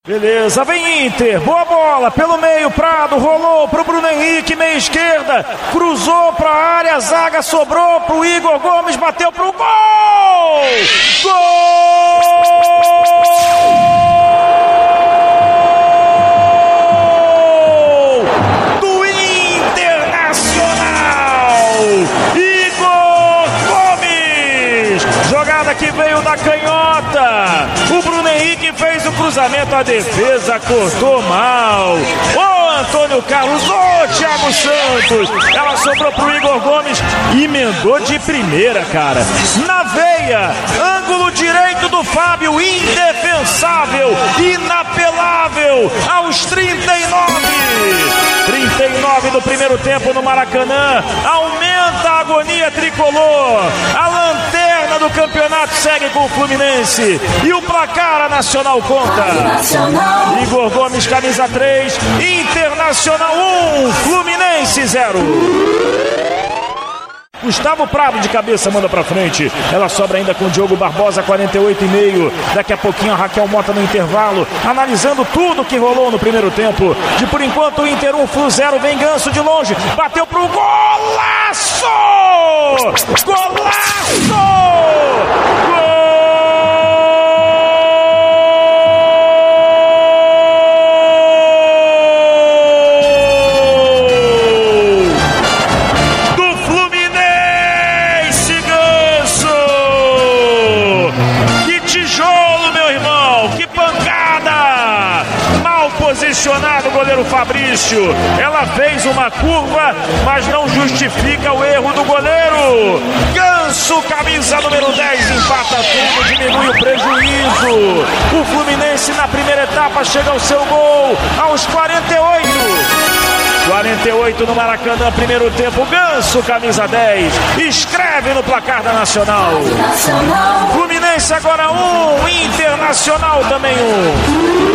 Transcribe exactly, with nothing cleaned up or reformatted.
Beleza, vem Inter, boa bola, pelo meio, Prado, rolou pro Bruno Henrique, meia esquerda, cruzou pra área, zaga sobrou pro Igor Gomes, bateu pro gol! Gol! Do Internacional! Igor Gomes! Jogada que veio da canhota, o Bruno Henrique fez o cruzamento, a defesa cortou mal. Ô Antônio Carlos, ô Thiago Santos, ela sobrou pro Igor Gomes e emendou de primeira, cara. Na veia, ângulo direito do Fábio, indefensável, inapelável, aos trinta e nove. trinta e nove do primeiro tempo no Maracanã, aumenta a agonia tricolor. A lanterna do campeonato segue com o Fluminense e o placar a Nacional conta. Igor Gomes, camisa três, Internacional um, Fluminense zero. Gustavo Prado de cabeça manda pra frente. Ela sobra ainda com o Diogo Barbosa, quarenta e oito e meio. Daqui a pouquinho a Raquel Mota no intervalo, analisando tudo que rolou no primeiro tempo. De por enquanto o Inter um, Flu zero. Vem Ganso de longe, bateu pro golaço! Golaço! Gol! Posicionado o goleiro Fabrício, ela fez uma curva, mas não justifica o erro do goleiro. Ganso, camisa número dez, empata tudo, diminui o prejuízo. O Fluminense na primeira etapa chega ao seu gol aos quarenta e oito. quarenta e oito no Maracanã, primeiro tempo. Ganso, camisa dez, escreve no placar da Nacional. Fluminense agora um, Internacional também um.